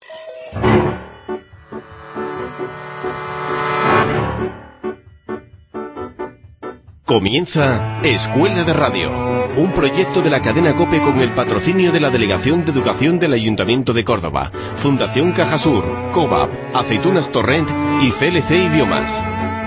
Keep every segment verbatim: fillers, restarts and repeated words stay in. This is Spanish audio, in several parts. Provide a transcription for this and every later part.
Comienza Escuela de Radio, un proyecto de la cadena COPE con el patrocinio de la Delegación de Educación del Ayuntamiento de Córdoba, Fundación Cajasur, COVAP, Aceitunas Torrent y C L C Idiomas.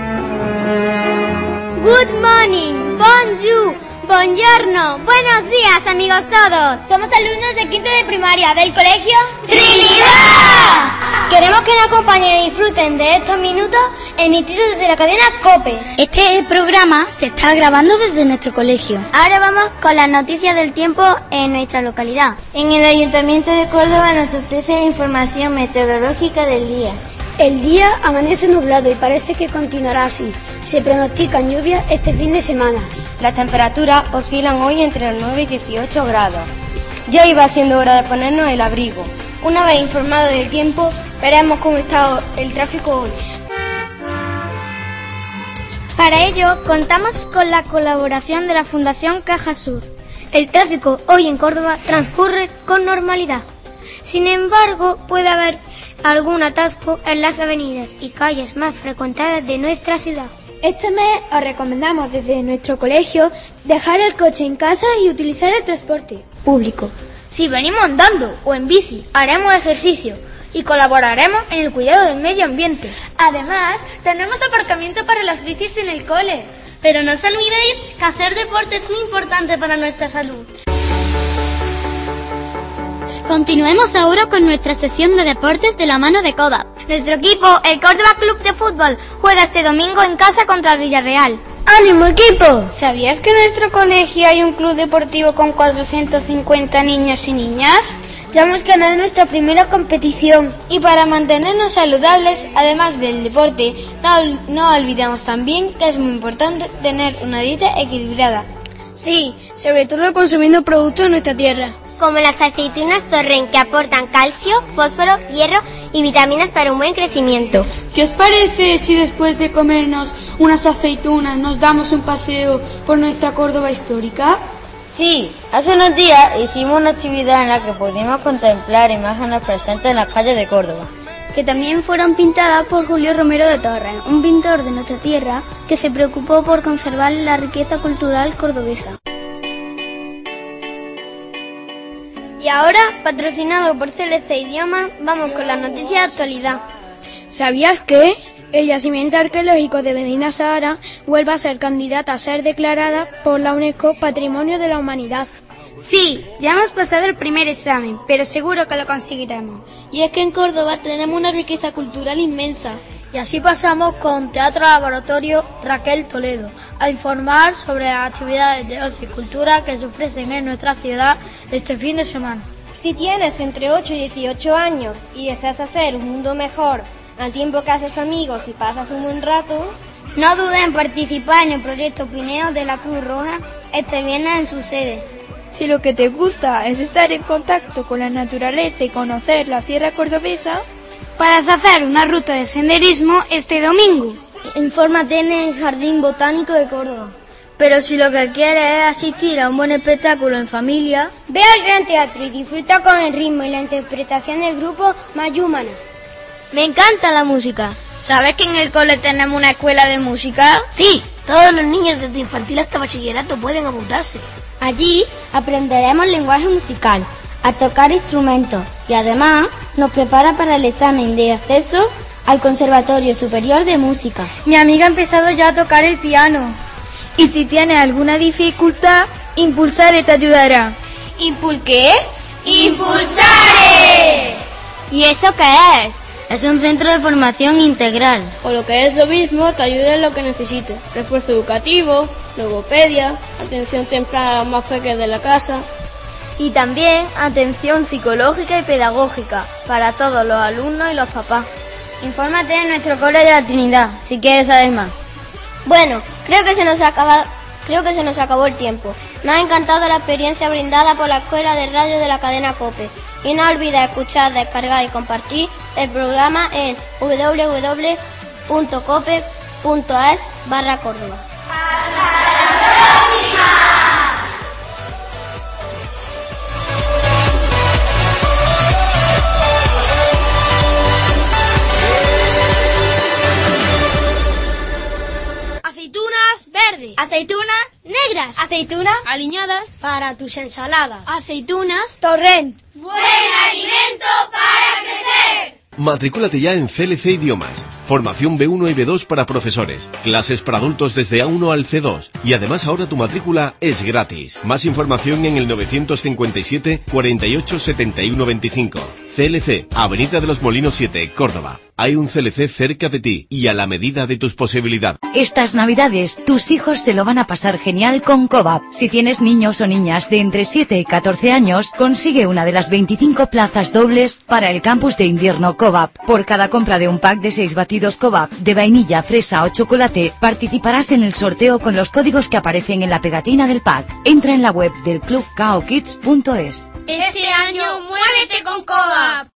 Good morning, bonjour, buongiorno, buenos días amigos todos. Somos alumnos de quinto de primaria del colegio Trinidad. Queremos que nos acompañen y disfruten de estos minutos emitidos desde la cadena COPE. Este programa se está grabando desde nuestro colegio. Ahora vamos con las noticias del tiempo en nuestra localidad. En el Ayuntamiento de Córdoba nos ofrece la información meteorológica del día. El día amanece nublado y parece que continuará así. Se pronostican lluvias este fin de semana. Las temperaturas oscilan hoy entre los nueve y dieciocho grados. Ya iba siendo hora de ponernos el abrigo. Una vez informado del tiempo, veremos cómo está el tráfico hoy. Para ello, contamos con la colaboración de la Fundación Cajasur. El tráfico hoy en Córdoba transcurre con normalidad. Sin embargo, puede haber algún atasco en las avenidas y calles más frecuentadas de nuestra ciudad. Este mes os recomendamos desde nuestro colegio dejar el coche en casa y utilizar el transporte público. Si venimos andando o en bici, haremos ejercicio y colaboraremos en el cuidado del medio ambiente. Además, tenemos aparcamiento para las bicis en el cole. Pero no os olvidéis que hacer deporte es muy importante para nuestra salud. Continuemos ahora con nuestra sección de deportes de la mano de COVAP. Nuestro equipo, el Córdoba Club de Fútbol, juega este domingo en casa contra el Villarreal. ¡Ánimo, equipo! ¿Sabías que en nuestro colegio hay un club deportivo con cuatrocientos cincuenta niños y niñas? Ya hemos ganado nuestra primera competición. Y para mantenernos saludables, además del deporte, no, no olvidemos también que es muy importante tener una dieta equilibrada. Sí, sobre todo consumiendo productos de nuestra tierra. Como las aceitunas Torrent, que aportan calcio, fósforo, hierro y vitaminas para un buen crecimiento. ¿Qué os parece si después de comernos unas aceitunas nos damos un paseo por nuestra Córdoba histórica? Sí, hace unos días hicimos una actividad en la que pudimos contemplar imágenes presentes en las calles de Córdoba, que también fueron pintadas por Julio Romero de Torres, un pintor de nuestra tierra que se preocupó por conservar la riqueza cultural cordobesa. Y ahora, patrocinado por C L C Idiomas, vamos con las noticias de actualidad. ¿Sabías que el yacimiento arqueológico de Medina Sahara vuelve a ser candidata a ser declarada por la UNESCO Patrimonio de la Humanidad? Sí, ya hemos pasado el primer examen, pero seguro que lo conseguiremos. Y es que en Córdoba tenemos una riqueza cultural inmensa. Y así pasamos con Teatro Laboratorio Raquel Toledo a informar sobre las actividades de ocio y cultura que se ofrecen en nuestra ciudad este fin de semana. Si tienes entre ocho y dieciocho años y deseas hacer un mundo mejor al tiempo que haces amigos y pasas un buen rato, no dudes en participar en el proyecto Pineo de la Cruz Roja este viernes en su sede. Si lo que te gusta es estar en contacto con la naturaleza y conocer la Sierra Cordobesa, puedes hacer una ruta de senderismo este domingo. Infórmate en el Jardín Botánico de Córdoba. Pero si lo que quieres es asistir a un buen espectáculo en familia, ve al Gran Teatro y disfruta con el ritmo y la interpretación del grupo Mayumana. Me encanta la música. ¿Sabes que en el cole tenemos una escuela de música? Sí, todos los niños desde infantil hasta bachillerato pueden apuntarse. Allí aprenderemos lenguaje musical, a tocar instrumentos y además nos prepara para el examen de acceso al Conservatorio Superior de Música. Mi amiga ha empezado ya a tocar el piano. Y si tienes alguna dificultad, Impulsare te ayudará. ¿Impul qué? ¡Impulsare! ¿Y eso qué es? Es un centro de formación integral. O lo que es lo mismo, te ayuda en lo que necesites. Refuerzo educativo, logopedia, atención temprana a los más pequeños de la casa. Y también atención psicológica y pedagógica para todos los alumnos y los papás. Infórmate en nuestro cole de la Trinidad, si quieres saber más. Bueno, creo que se nos ha acabado, creo que se nos acabó el tiempo. Me ha encantado la experiencia brindada por la Escuela de Radio de la cadena COPE. Y no olvides escuchar, descargar y compartir el programa en w w w punto cope punto es barra Córdoba. ¡Hasta la próxima! Aceitunas negras. Aceitunas aliñadas para tus ensaladas. Aceitunas Torrent. Buen alimento para crecer. Matricúlate ya en C L C Idiomas. Formación B uno y B dos para profesores. Clases para adultos desde A uno al C dos. Y además ahora tu matrícula es gratis. Más información en el novecientos cincuenta y siete, cuarenta y ocho, setenta y uno veinticinco. C L C, Avenida de los Molinos siete, Córdoba. Hay un C L C cerca de ti y a la medida de tus posibilidades. Estas navidades, tus hijos se lo van a pasar genial con Cobap. Si tienes niños o niñas de entre siete y catorce años, consigue una de las veinticinco plazas dobles para el campus de invierno Cobap. Por cada compra de un pack de seis batidos Cobap de vainilla, fresa o chocolate, participarás en el sorteo con los códigos que aparecen en la pegatina del pack. Entra en la web del club cao kids punto es. Este año muévete con Cobap.